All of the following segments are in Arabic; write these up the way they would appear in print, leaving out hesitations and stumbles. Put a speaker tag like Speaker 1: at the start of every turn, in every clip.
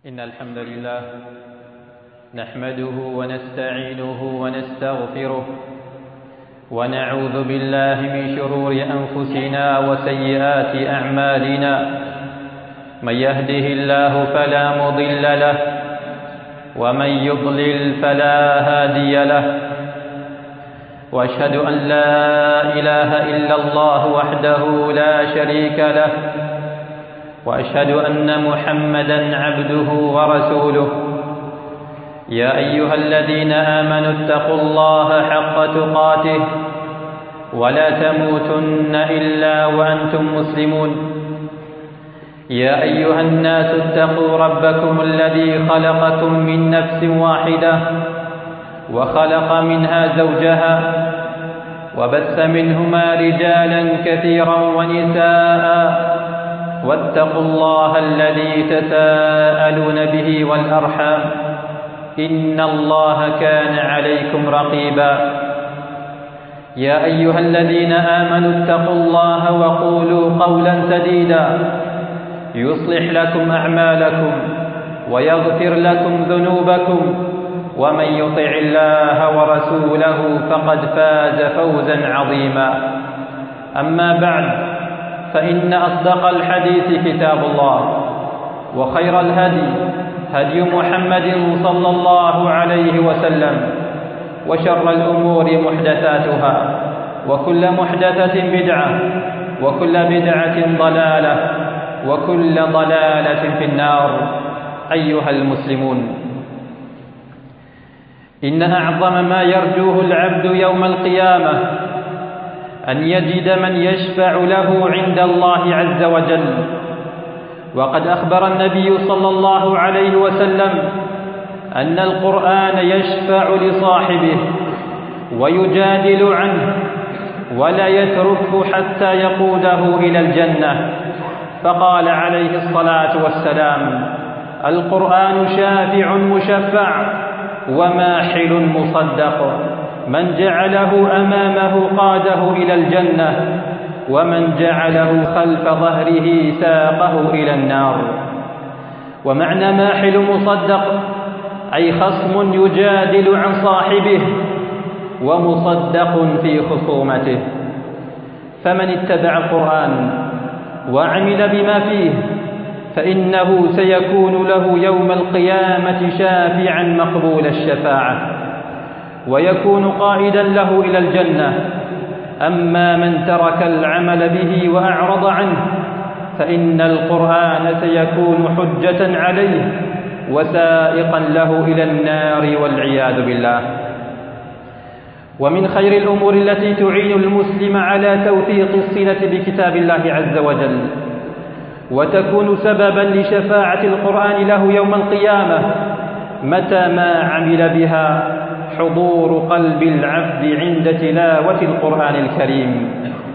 Speaker 1: إن الحمد لله نحمده ونستعينه ونستغفره ونعوذ بالله من شرور أنفسنا وسيئات أعمالنا. من يهده الله فلا مضل له ومن يضلل فلا هادي له، وأشهد أن لا إله إلا الله وحده لا شريك له، وأشهد أن محمدًا عبده ورسوله. يا أيها الذين آمنوا اتقوا الله حق تقاته ولا تموتن إلا وأنتم مسلمون. يا أيها الناس اتقوا ربكم الذي خلقكم من نفس واحدة وخلق منها زوجها وبث منهما رجالا كثيرا ونساء، واتقوا الله الذي تساءلون به والأرحام، إن الله كان عليكم رقيبا. يا أيها الذين آمنوا اتقوا الله وقولوا قولا سديدا يصلح لكم أعمالكم ويغفر لكم ذنوبكم، ومن يطع الله ورسوله فقد فاز فوزا عظيما. أما بعد، فإن أصدق الحديث كتاب الله، وخير الهدي هدي محمد صلى الله عليه وسلم، وشر الأمور محدثاتها، وكل محدثة بدعة، وكل بدعة ضلالة، وكل ضلالة في النار. أيها المسلمون، إن أعظم ما يرجوه العبد يوم القيامة أن يجد من يشفع له عند الله عز وجل. وقد أخبر النبي صلى الله عليه وسلم أن القرآن يشفع لصاحبه ويجادل عنه ولا يتركه حتى يقوده إلى الجنة. فقال عليه الصلاة والسلام: القرآن شافع مشفع وماحل مصدق، من جعله أمامه قاده إلى الجنة، ومن جعله خلف ظهره ساقه إلى النار. ومعنى ماحل مصدق أي خصم يجادل عن صاحبه ومصدق في خصومته. فمن اتبع القرآن وعمل بما فيه فإنه سيكون له يوم القيامة شافعا مقبول الشفاعة، ويكون قائدا له إلى الجنة. أما من ترك العمل به وأعرض عنه فإن القرآن سيكون حجة عليه وسائقا له إلى النار والعياذ بالله. ومن خير الأمور التي تعين المسلم على توثيق الصلة بكتاب الله عز وجل وتكون سببا لشفاعة القرآن له يوم القيامة متى ما عمل بها حضور قلب العبد عند تلاوة القرآن الكريم،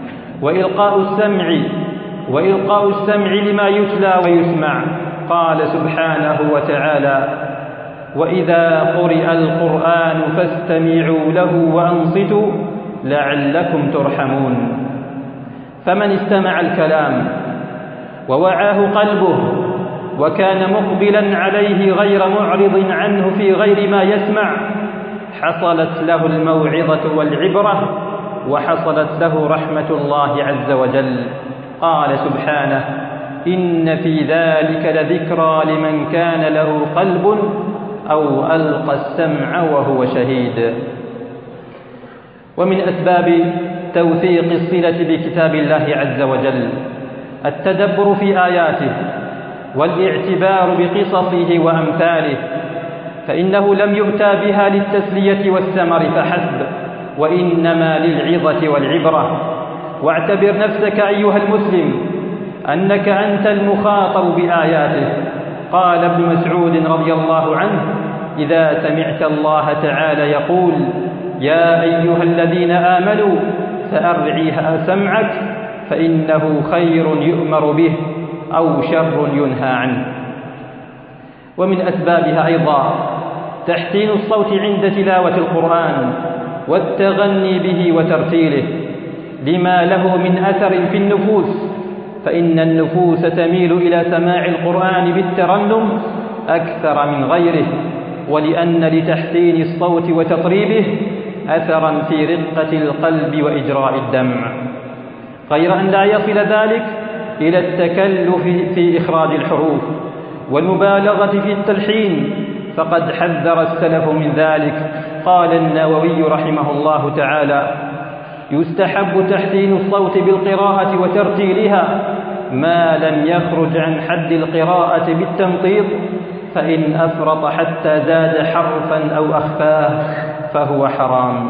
Speaker 1: وإلقاء السمع لما يتلى ويسمع. قال سبحانه وتعالى: وإذا قرئ القرآن فاستمعوا له وأنصتوا لعلكم ترحمون. فمن استمع الكلام ووعاه قلبه وكان مقبلا عليه غير معرض عنه في غير ما يسمع حصلت له الموعظة والعبرة، وحصلت له رحمة الله عز وجل. قال سبحانه: إن في ذلك لذكرى لمن كان له قلب أو ألقى السمع وهو شهيد. ومن أسباب توثيق الصلة بكتاب الله عز وجل التدبر في آياته والاعتبار بقصصه وأمثاله، فإنه لم يؤتى بها للتسلية والثمر فحسب، وإنما للعظة والعبرة. واعتبر نفسك أيها المسلم أنك أنت المخاطب بآياته. قال ابن مسعود رضي الله عنه: إذا سمعت الله تعالى يقول: يا أيها الذين آمنوا فأرعها سمعك فإنه خير يؤمر به أو شر ينهى عنه. ومن أسبابها أيضا تحسين الصوت عند تلاوة القرآن والتغني به وترتيله لما له من أثر في النفوس، فإن النفوس تميل إلى سماع القرآن بالترنم أكثر من غيره، ولأن لتحسين الصوت وتطريبه أثرا في رقة القلب وإجراء الدمع، غير أن لا يصل ذلك إلى التكلف في إخراج الحروف والمبالغة في التلحين، فقد حذر السلف من ذلك. قال النووي رحمه الله تعالى: يستحب تحسين الصوت بالقراءة وترتيلها ما لم يخرج عن حد القراءة بالتمطيط، فإن أفرط حتى زاد حرفا أو أخفاه فهو حرام.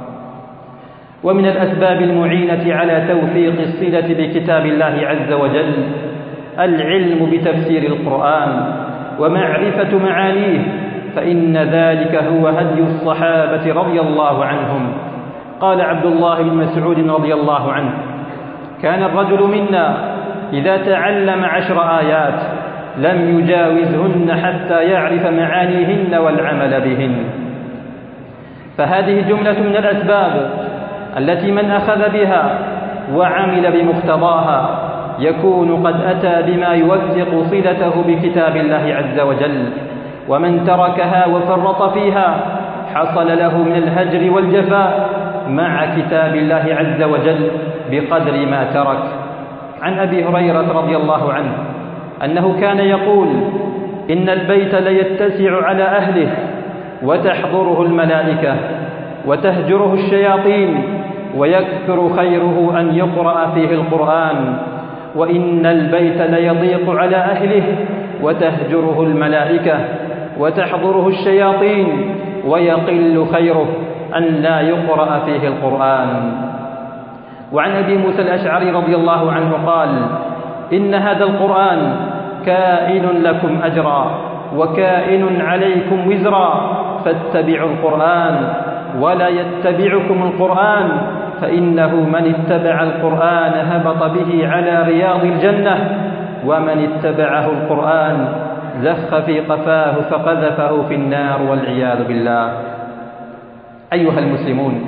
Speaker 1: ومن الأسباب المعينة على توثيق الصلة بكتاب الله عز وجل العلم بتفسير القرآن ومعرفة معانيه، فإن ذلك هو هدي الصحابة رضي الله عنهم. قال عبد الله بن مسعود رضي الله عنه: كان الرجل منا إذا تعلم 10 آيات لم يجاوزهن حتى يعرف معانيهن والعمل بهن. فهذه جملة من الأسباب التي من أخذ بها وعمل بمقتضاها يكون قد أتى بما يوثق صلته بكتاب الله عز وجل، ومن تركها وفرط فيها حصل له من الهجر والجفاء مع كتاب الله عز وجل بقدر ما ترك. عن أبي هريرة رضي الله عنه أنه كان يقول: إن البيت ليتسع على أهله وتحضره الملائكة وتهجره الشياطين ويكثر خيره أن يقرأ فيه القرآن، وإن البيت ليضيق على أهله وتهجره الملائكة وتحضره الشياطين ويقل خيره أن لا يقرأ فيه القرآن. وعن أبي موسى الأشعري رضي الله عنه قال: إن هذا القرآن كائن لكم أجرا وكائن عليكم وزرا، فاتبعوا القرآن ولا يتبعكم القرآن، فإنه من اتبع القرآن هبط به على رياض الجنة، ومن اتبعه القرآن زخ في قفاه فقذفه في النار والعياذ بالله. أيها المسلمون،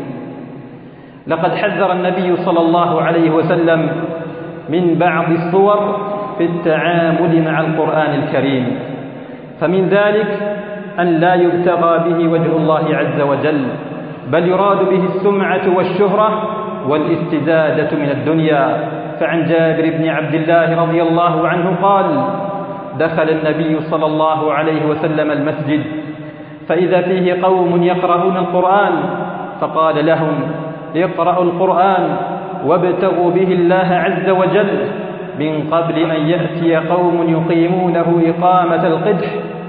Speaker 1: لقد حذر النبي صلى الله عليه وسلم من بعض الصور في التعامل مع القرآن الكريم، فمن ذلك أن لا يبتغى به وجه الله عز وجل، بل يراد به السمعة والشهرة والاستزادة من الدنيا. فعن جابر بن عبد الله رضي الله عنه قال: دخل النبي صلى الله عليه وسلم المسجد فإذا فيه قوم يقرؤون القرآن، فقال لهم: اقرأوا القرآن وابتغوا به الله عز وجل من قبل أن يأتي قوم يقيمونه إقامة القدح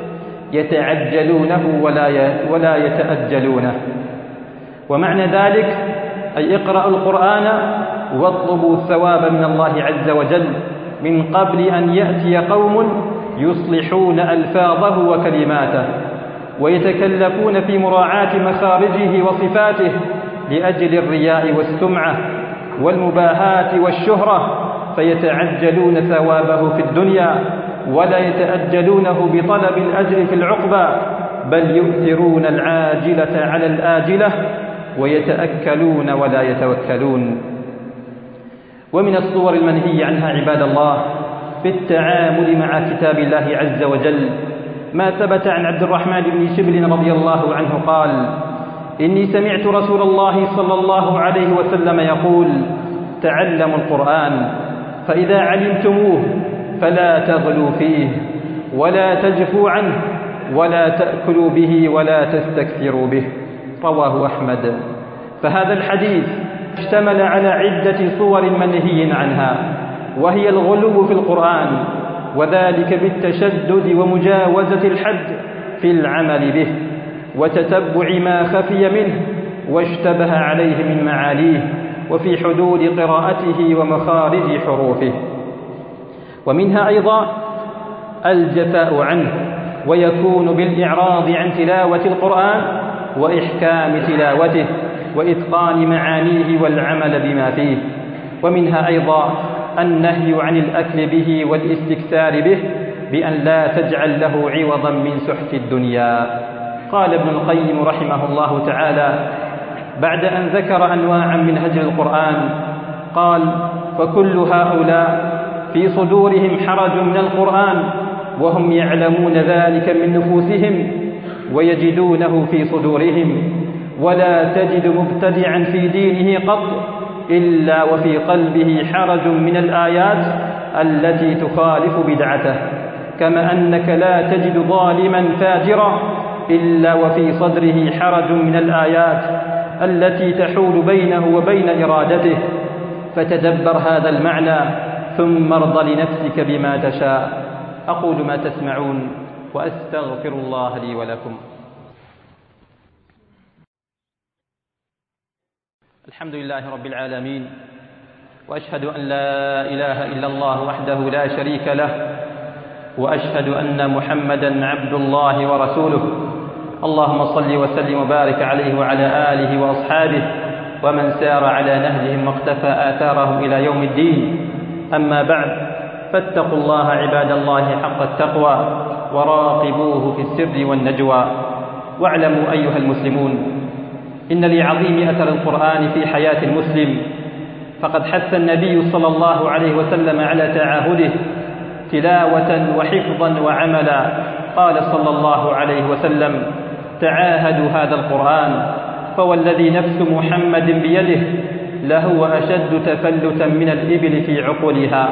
Speaker 1: يتعجلونه ولا يتأجلونه. ومعنى ذلك أي اقرأوا القرآن واطلبوا الثواب من الله عز وجل من قبل أن يأتي قوم يصلحون ألفاظه وكلماته ويتكلفون في مراعاة مخارجه وصفاته لأجل الرياء والسمعة والمباهاة والشهرة، فيتعجلون ثوابه في الدنيا ولا يتأجلونه بطلب الأجر في العقبى، بل يؤثرون العاجلة على الآجلة ويتأكلون ولا يتوكلون. ومن الصور المنهي عنها عباد الله في التعامل مع كتاب الله عز وجل ما ثبت عن عبد الرحمن بن شبل رضي الله عنه قال: إني سمعت رسول الله صلى الله عليه وسلم يقول: تعلموا القرآن فإذا علمتموه فلا تغلوا فيه ولا تجفوا عنه ولا تأكلوا به ولا تستكثروا به. رواه أحمد. فهذا الحديث اشتمل على عدة صور منهي عنها، وهي الغلو في القرآن، وذلك بالتشدد ومجاوزة الحد في العمل به وتتبع ما خفي منه واشتبه عليه من معانيه وفي حدود قراءته ومخارج حروفه. ومنها أيضا الجفاء عنه، ويكون بالإعراض عن تلاوة القرآن وإحكام تلاوته وإتقان معانيه والعمل بما فيه. ومنها أيضا النهي عن الأكل به والاستكثار به بأن لا تجعل له عوضا من سحت الدنيا. قال ابن القيم رحمه الله تعالى بعد أن ذكر أنواعا من هجر القرآن قال: فكل هؤلاء في صدورهم حرج من القرآن وهم يعلمون ذلك من نفوسهم ويجدونه في صدورهم، ولا تجد مبتدعا في دينه قط إلا وفي قلبه حرج من الآيات التي تخالف بدعته، كما أنك لا تجد ظالما فاجرا إلا وفي صدره حرج من الآيات التي تحول بينه وبين إرادته. فتدبر هذا المعنى ثم ارض لنفسك بما تشاء. أقول ما تسمعون وأستغفر الله لي ولكم. الحمد لله رب العالمين، وأشهد أن لا إله إلا الله وحده لا شريك له، وأشهد أن محمدًا عبد الله ورسوله. اللهم صل وسلم وبارك عليه وعلى آله وأصحابه ومن سار على نهجهم واقتفى آثارهم إلى يوم الدين. أما بعد، فاتقوا الله عباد الله حق التقوى وراقبوه في السر والنجوى. واعلموا أيها المسلمون إن لعظيم أثر القرآن في حياة المسلم، فقد حث النبي صلى الله عليه وسلم على تعاهده تلاوة وحفظا وعملا. قال صلى الله عليه وسلم: تعاهدوا هذا القرآن فوالذي نفس محمد بيده لهو أشد تفلتا من الإبل في عقولها.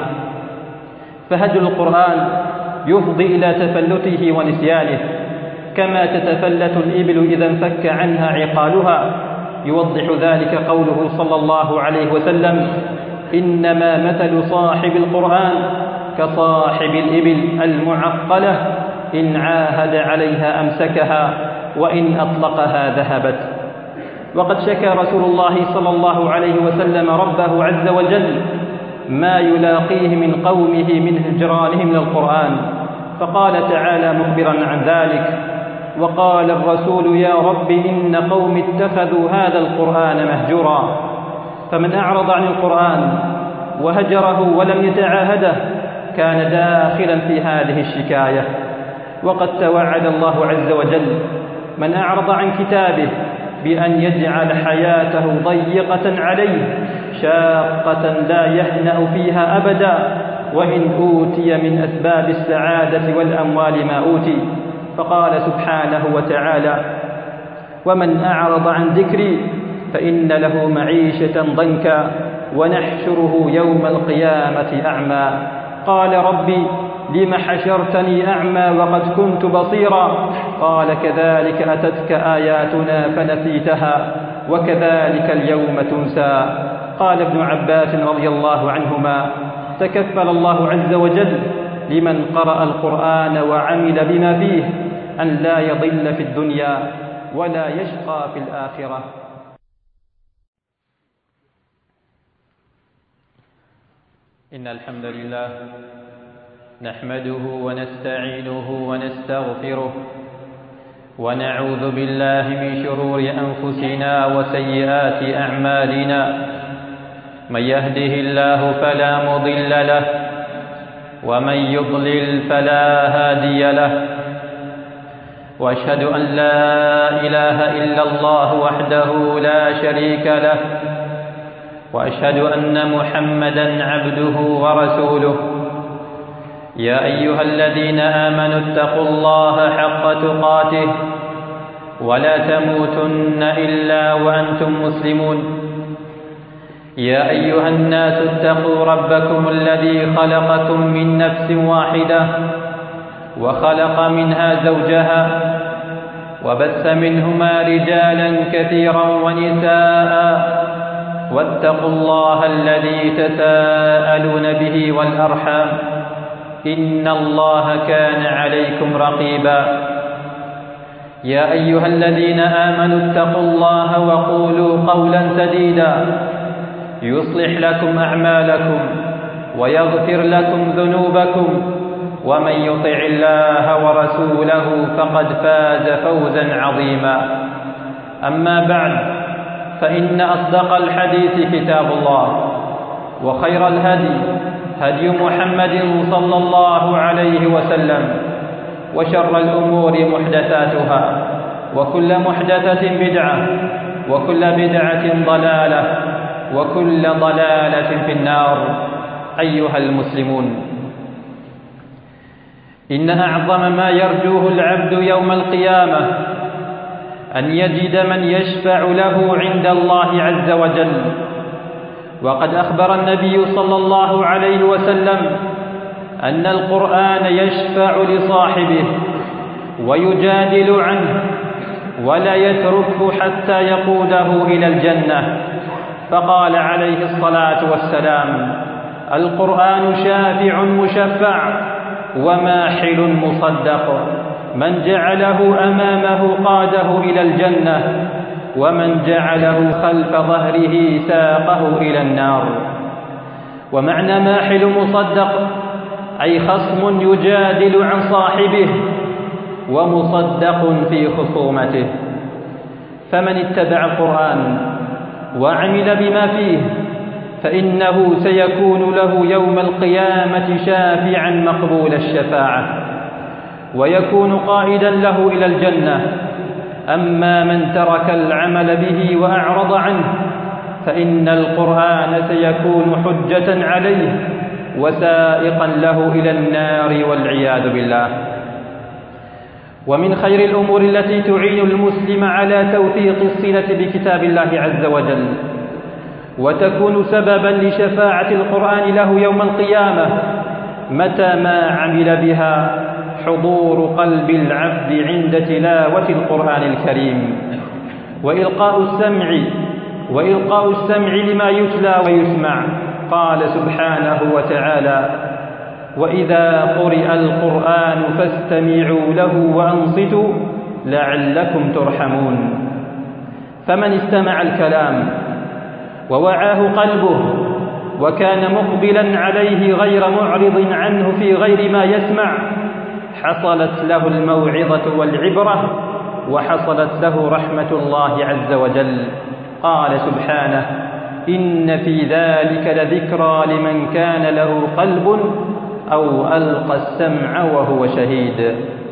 Speaker 1: فهجر القرآن يفضي إلى تفلته ونسيانه، كما تتفلت الإبل إذا انفك عنها عقالها. يوضح ذلك قوله صلى الله عليه وسلم: إنما مثل صاحب القرآن كصاحب الإبل المعقلة، إن عاهد عليها أمسكها وإن أطلقها ذهبت. وقد شكى رسول الله صلى الله عليه وسلم ربه عز وجل ما يلاقيه من قومه من هجرانهم للقرآن، فقال تعالى مخبرا عن ذلك: وقال الرسول يا رب إن قوم اتخذوا هذا القرآن مهجورا. فمن أعرض عن القرآن وهجره ولم يتعاهده كان داخلا في هذه الشكاية. وقد توعد الله عز وجل من أعرض عن كتابه بأن يجعل حياته ضيقة عليه شاقة لا يهنأ فيها أبدا، وإن أوتي من أسباب السعادة والأموال ما أوتي. فقال سبحانه وتعالى: ومن أعرض عن ذكري فإن له معيشة ضنكا ونحشره يوم القيامة أعمى. قال ربي لم حشرتني أعمى وقد كنت بصيرا. قال كذلك أتتك آياتنا فنسيتها وكذلك اليوم تنسى. قال ابن عباس رضي الله عنهما: تكفل الله عز وجل لمن قرأ القرآن وعمل بما فيه أن لا يضل في الدنيا ولا يشقى في الآخرة. إن الحمد لله نحمده ونستعينه ونستغفره ونعوذ بالله من شرور أنفسنا وسيئات أعمالنا. من يهده الله فلا مضل له ومن يضلل فلا هادي له. وأشهد أن لا إله إلا الله وحده لا شريك له، وأشهد أن محمدًا عبده ورسوله. يا أيها الذين آمنوا اتقوا الله حق تقاته ولا تموتن إلا وأنتم مسلمون. يا أيها الناس اتقوا ربكم الذي خلقكم من نفس واحدة وخلق منها زوجها وبث منهما رجالا كثيرا ونساء، واتقوا الله الذي تساءلون به والأرحام إن الله كان عليكم رقيبا. يا أيها الذين آمنوا اتقوا الله وقولوا قولا سديدا يصلح لكم أعمالكم ويغفر لكم ذنوبكم، ومن يطع الله ورسوله فقد فاز فوزا عظيما. أما بعد، فإن أصدق الحديث كتاب الله، وخير الهدي هدي محمد صلى الله عليه وسلم، وشر الأمور محدثاتها، وكل محدثة بدعة، وكل بدعة ضلالة، وكل ضلالة في النار. أيها المسلمون، إن أعظم ما يرجوه العبد يوم القيامة أن يجد من يشفع له عند الله عز وجل. وقد أخبر النبي صلى الله عليه وسلم أن القرآن يشفع لصاحبه ويجادل عنه ولا يتركه حتى يقوده إلى الجنة. فقال عليه الصلاة والسلام: القرآن شافع مشفع وماحل مصدق، من جعله أمامه قاده إلى الجنة، ومن جعله خلف ظهره ساقه إلى النار. ومعنى ماحل مصدق أي خصم يجادل عن صاحبه ومصدق في خصومته. فمن اتبع القرآن وعمل بما فيه فإنه سيكون له يوم القيامة شافعا مقبول الشفاعة، ويكون قائدا له إلى الجنة. أما من ترك العمل به وأعرض عنه فإن القرآن سيكون حجة عليه وسائقا له إلى النار والعياذ بالله. ومن خير الأمور التي تعين المسلم على توثيق الصلة بكتاب الله عز وجل وتكون سببا لشفاعة القرآن له يوم القيامة متى ما عمل بها حضور قلب العبد عند تلاوة القرآن الكريم، وإلقاء السمع لما يتلى ويسمع. قال سبحانه وتعالى: وإذا قرئ القرآن فاستمعوا له وأنصتوا لعلكم ترحمون. فمن استمع الكلام ووعاه قلبه وكان مقبلا عليه غير معرض عنه في غير ما يسمع حصلت له الموعظة والعبرة وحصلت له رحمة الله عز وجل. قال سبحانه: إن في ذلك لذكرى لمن كان له قلب أو ألقى السمع وهو شهيد.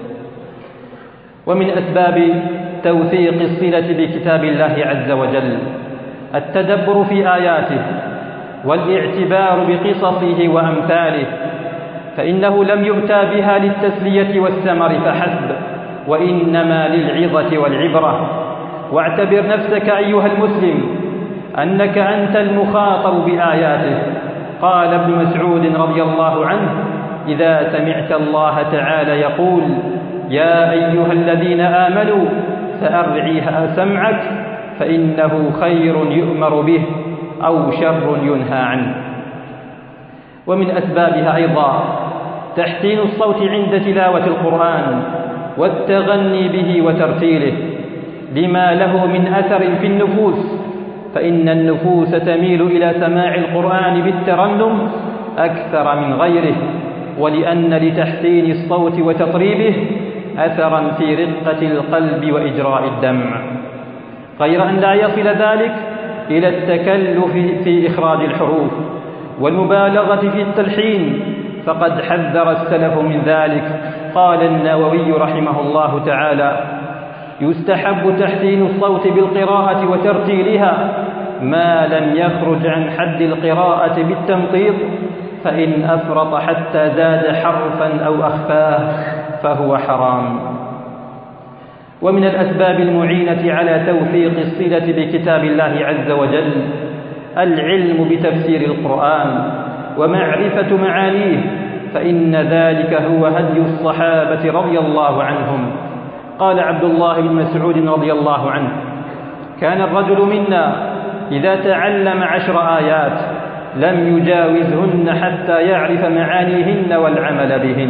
Speaker 1: ومن أسباب توثيق الصلة بكتاب الله عز وجل التدبر في آياته والاعتبار بقصصه وأمثاله، فإنه لم يؤتى بها للتسلية والثمر فحسب، وإنما للعظة والعبرة. واعتبر نفسك أيها المسلم أنك أنت المخاطب بآياته. قال ابن مسعود رضي الله عنه: إذا سمعت الله تعالى يقول: يا أيها الذين آمنوا فأرعها سمعك فإنه خير يؤمر به أو شر ينهى عنه. ومن أسبابها أيضا تحسين الصوت عند تلاوة القرآن والتغني به وترتيله لما له من أثر في النفوس، فإن النفوس تميل إلى سماع القرآن بالترنم أكثر من غيره، ولأن لتحسين الصوت وتطريبه أثرا في رقة القلب وإجراء الدمع، غير أن لا يصل ذلك إلى التكلف في إخراج الحروف والمبالغة في التلحين، فقد حذر السلف من ذلك. قال النووي رحمه الله تعالى: يستحب تحسين الصوت بالقراءة وترتيلها ما لم يخرج عن حد القراءة بالتمطيط، فإن أفرط حتى زاد حرفا أو أخفاه فهو حرام. ومن الأسباب المعينة على توثيق الصلة بكتاب الله عز وجل العلم بتفسير القرآن ومعرفة معانيه، فإن ذلك هو هدي الصحابة رضي الله عنهم. قال عبد الله بن مسعود رضي الله عنه: كان الرجل منا إذا تعلم 10 آيات لم يجاوزهن حتى يعرف معانيهن والعمل بهن.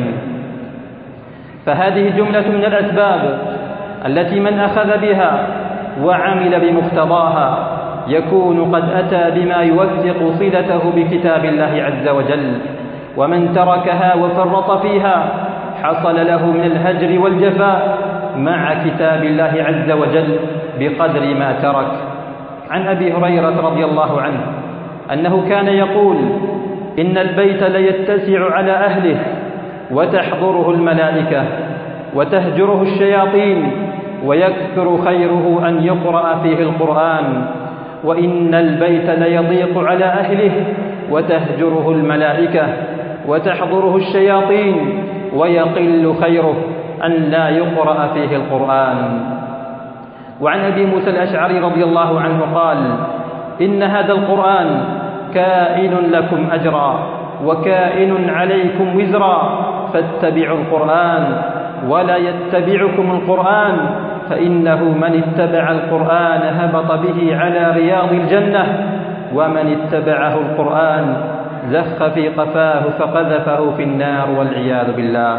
Speaker 1: فهذه جملة من الأسباب التي من أخذ بها وعمل بمقتضاها يكون قد أتى بما يوثق صلته بكتاب الله عز وجل، ومن تركها وفرط فيها حصل له من الهجر والجفاء مع كتاب الله عز وجل بقدر ما ترك. عن أبي هريرة رضي الله عنه أنه كان يقول: إن البيت ليتسع على أهله وتحضره الملائكة وتهجره الشياطين ويكثر خيره أن يقرأ فيه القرآن، وإن البيت ليضيق على أهله وتهجره الملائكة وتحضره الشياطين ويقل خيره أن لا يقرأ فيه القرآن. وعن أبي موسى الأشعري رضي الله عنه قال: إن هذا القرآن كائن لكم أجرا وكائن عليكم وزرا، فاتبعوا القرآن ولا يتبعكم القرآن، فإنه من اتبع القرآن هبط به على رياض الجنة، ومن اتبعه القرآن زخ في قفاه فقذفه في النار والعياذ بالله.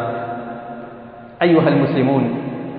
Speaker 1: أيها المسلمون،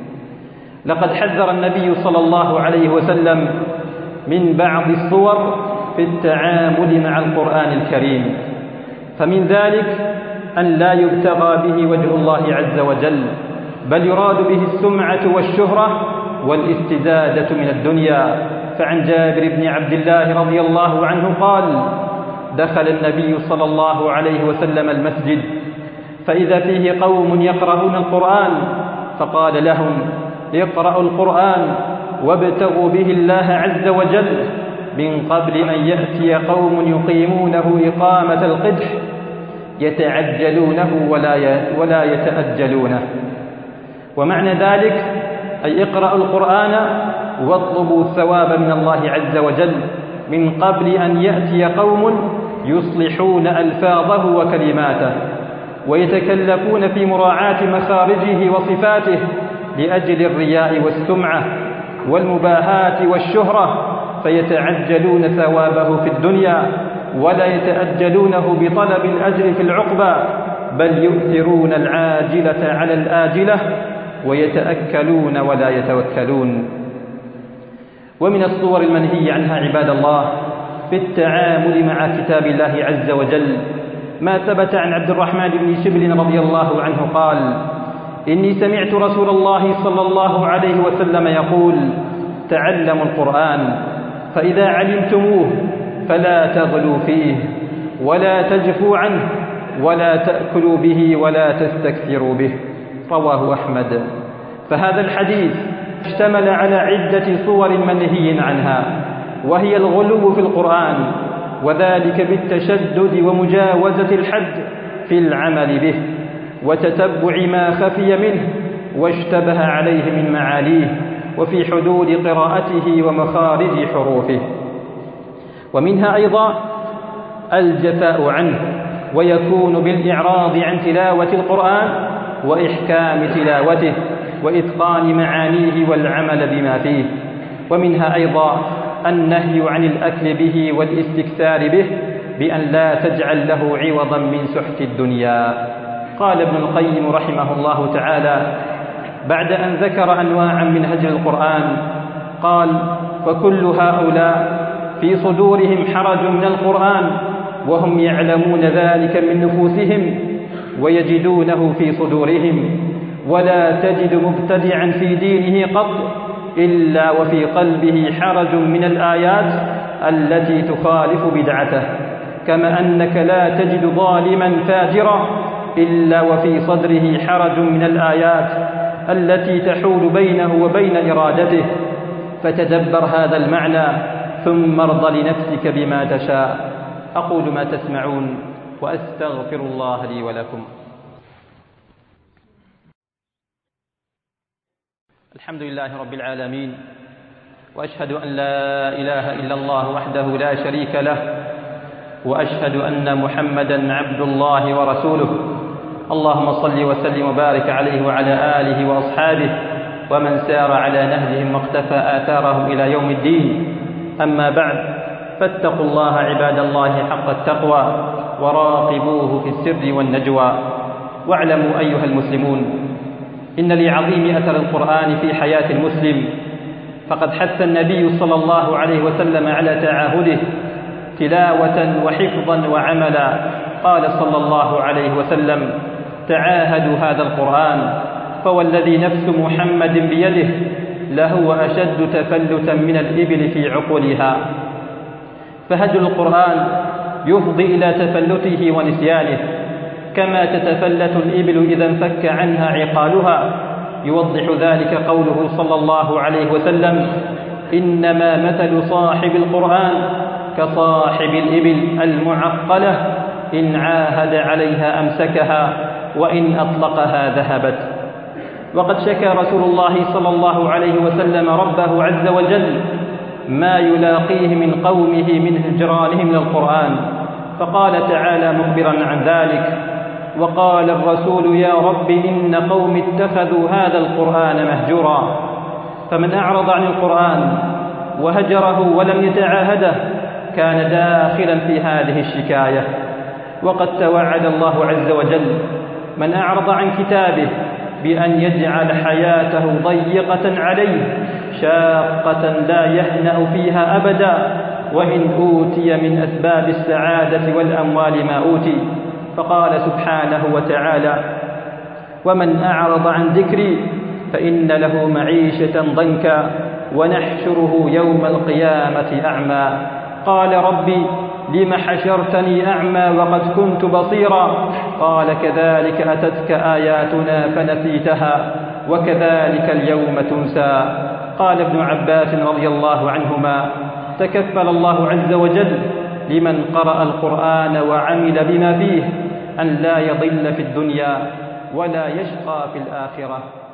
Speaker 1: لقد حذر النبي صلى الله عليه وسلم من بعض الصور في التعامل مع القرآن الكريم، فمن ذلك أن لا يبتغى به وجه الله عز وجل، بل يراد به السمعة والشهرة والاستزادة من الدنيا. فعن جابر بن عبد الله رضي الله عنه قال: دخل النبي صلى الله عليه وسلم المسجد فإذا فيه قوم يقرؤون القرآن، فقال لهم: اقرأوا القرآن وابتغوا به الله عز وجل من قبل أن يأتي قوم يقيمونه إقامة القدح يتعجلونه ولا يتأجلونه. ومعنى ذلك أي اقرأوا القرآن واطلبوا الثواب من الله عز وجل من قبل أن يأتي قوم يصلحون ألفاظه وكلماته ويتكلفون في مراعاة مخارجه وصفاته لأجل الرياء والسمعة والمباهاة والشهرة، فيتعجلون ثوابه في الدنيا ولا يتأجلونه بطلب الأجر في العقبى، بل يؤثرون العاجلة على الآجلة ويتأكلون ولا يتوكلون. ومن الصور المنهي عنها عباد الله في التعامل مع كتاب الله عز وجل ما ثبت عن عبد الرحمن بن شبل رضي الله عنه قال: إني سمعت رسول الله صلى الله عليه وسلم يقول: تعلموا القرآن فإذا علمتموه فلا تغلوا فيه ولا تجفوا عنه ولا تأكلوا به ولا تستكثروا به. رواه أحمد. فهذا الحديث اشتمل على عدة صور منهي عنها، وهي الغلو في القرآن، وذلك بالتشدد ومجاوزة الحد في العمل به وتتبع ما خفي منه واشتبه عليه من معاليه وفي حدود قراءته ومخارج حروفه. ومنها أيضا الجفاء عنه، ويكون بالإعراض عن تلاوة القرآن وإحكام تلاوته وإتقان معانيه والعمل بما فيه. ومنها أيضا النهي عن الأكل به والاستكثار به بأن لا تجعل له عوضا من سحت الدنيا. قال ابن القيم رحمه الله تعالى بعد أن ذكر أنواعا من هجر القرآن قال: فكل هؤلاء في صدورهم حرج من القرآن وهم يعلمون ذلك من نفوسهم ويجدونه في صدورهم، ولا تجد مبتدعا في دينه قط إلا وفي قلبه حرج من الآيات التي تخالف بدعته، كما أنك لا تجد ظالما فاجرا إلا وفي صدره حرج من الآيات التي تحول بينه وبين إرادته. فتدبر هذا المعنى ثم ارض لنفسك بما تشاء. أقول ما تسمعون وأستغفر الله لي ولكم. الحمد لله رب العالمين، وأشهد أن لا إله إلا الله وحده لا شريك له، وأشهد أن محمدًا عبد الله ورسوله. اللهم صل وسلم وبارك عليه وعلى آله وأصحابه ومن سار على نهجهم واقتفى آثارهم إلى يوم الدين. أما بعد، فاتقوا الله عباد الله حق التقوى وراقبوه في السر والنجوى. واعلموا أيها المسلمون إن لعظيم أثر القرآن في حياة المسلم، فقد حث النبي صلى الله عليه وسلم على تعاهده تلاوة وحفظا وعملا. قال صلى الله عليه وسلم: تعاهدوا هذا القرآن فوالذي نفس محمد بيده لهو أشد تفلتا من الإبل في عقولها. فهجر القرآن يفضي إلى تفلته ونسيانه، كما تتفلت الإبل إذا انفك عنها عقالها. يوضح ذلك قوله صلى الله عليه وسلم: إنما مثل صاحب القرآن كصاحب الإبل المعقلة إن عاهد عليها أمسكها وإن أطلقها ذهبت. وقد شكى رسول الله صلى الله عليه وسلم ربه عز وجل ما يلاقيه من قومه من هجرانهم للقرآن، فقال تعالى مخبرا عن ذلك: وقال الرسول يا رب إن قوم اتخذوا هذا القرآن مهجورا. فمن أعرض عن القرآن وهجره ولم يتعاهده كان داخلا في هذه الشكاية. وقد توعد الله عز وجل من أعرض عن كتابه بأن يجعل حياته ضيقة عليه شاقة لا يهنأ فيها أبدا، وإن أوتي من أسباب السعادة والأموال ما أوتي. فقال سبحانه وتعالى: ومن أعرض عن ذكري فإن له معيشة ضنكا ونحشره يوم القيامة أعمى. قال ربي لم حشرتني أعمى وقد كنت بصيرا. قال كذلك أتتك آياتنا فنسيتها وكذلك اليوم تنسى. قال ابن عباس رضي الله عنهما: تكفل الله عز وجل لمن قرأ القرآن وعمل بما فيه أن لا يضل في الدنيا ولا يشقى في الآخرة.